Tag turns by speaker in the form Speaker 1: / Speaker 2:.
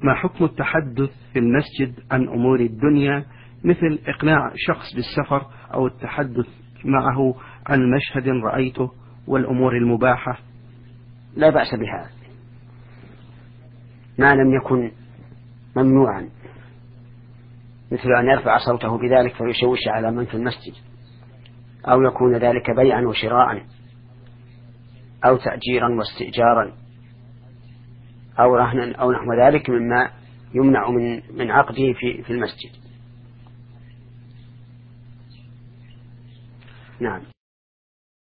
Speaker 1: ما حكم التحدث في المسجد عن أمور الدنيا مثل إقناع شخص بالسفر أو التحدث معه عن مشهد رأيته والأمور المباحة؟
Speaker 2: لا بأس بهذا ما لم يكن ممنوعا، مثل أن يرفع صوته بذلك فيشوش على من في المسجد، أو يكون ذلك بيعا وشراء أو تأجيرا واستئجارا أو رهنا أو نحو ذلك مما يمنع من عقده في المسجد. نعم.